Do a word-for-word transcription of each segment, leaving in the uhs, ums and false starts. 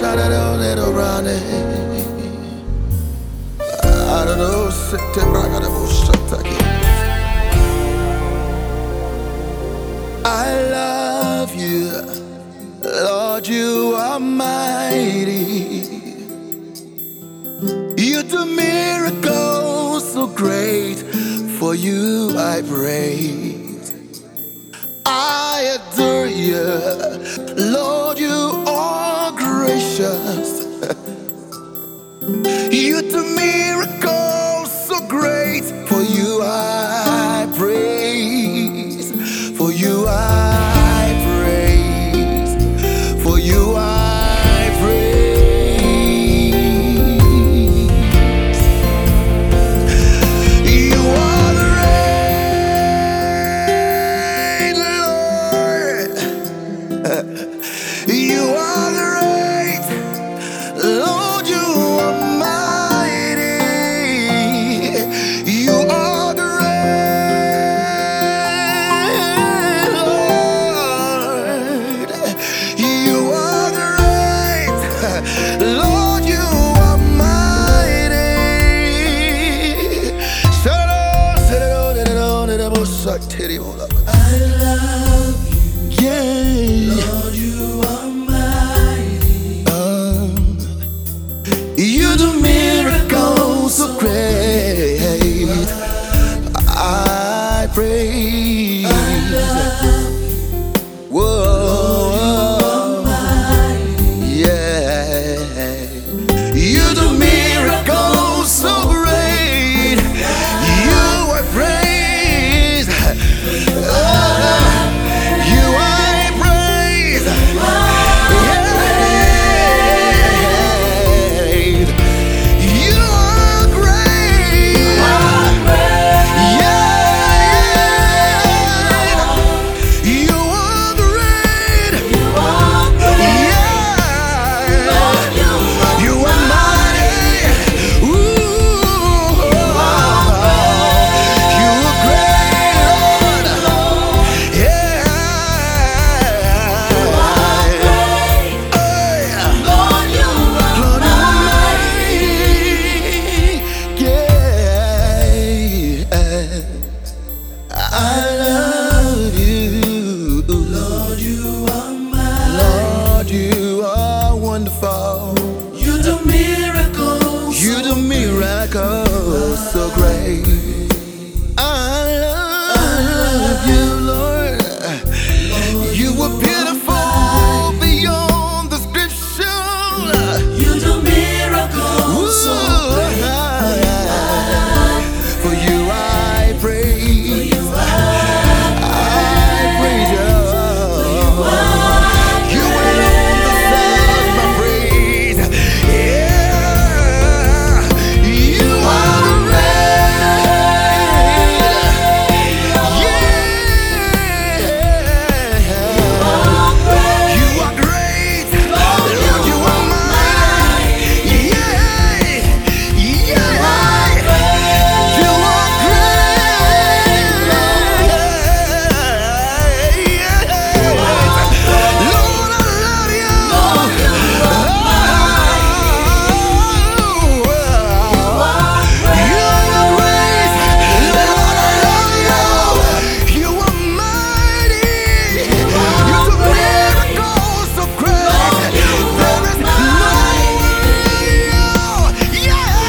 I don't know, I love you, Lord, you are mighty. You do miracles so great, for you I praise. I adore you, Lord, you are gracious. You do miracles so great, for you I praise. For you I praise. For you I praise. You are great, Lord. You are great, Lord. You are mighty. You are great, Lord. You are great, Lord. You are mighty. I love you, Yeah. Lord, you are mighty. Um, you do miracles so great. I praise. I love you, Whoa, mighty. yeah. You do miracles so great. You are praise. Oh, you are praise. Yeah. You are great. Yeah. You are great. Yeah. You are mighty. Ooh. You are great, Lord. Yeah. Lord, you are mighty. Yeah. I love you, Lord, you are mighty. Lord, you are wonderful. You do miracles. You do miracles so great. I love you, Lord. You were beautiful beyond description. You do miracles so great. For you I praise. I praise you. You alone deserve my praise. Yeah. You are great. Yeah. You are great. Lord, you are mighty. Yeah. Yeah. You are great. Lord, I love you. You are great. Lord, I love you. You are mighty. You do miracles so great. There is no one.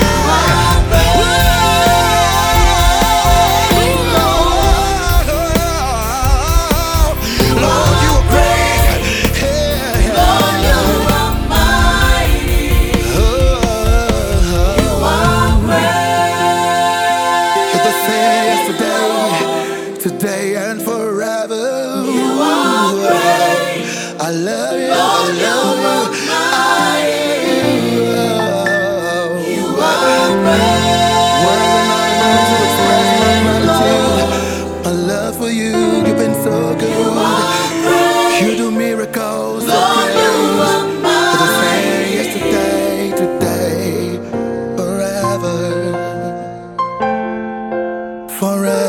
Yeah. Lord, you are great. Lord, you are mighty. You are great. You're the same yesterday, today, and forever. You are great. I love you. I Lord, you love are you. mighty. You You are great. Words are not enough to express my gratitude. My love for you, you've been so good. You do miracles so Lord, you great. are You're the same mighty. yesterday, today, forever. Forever.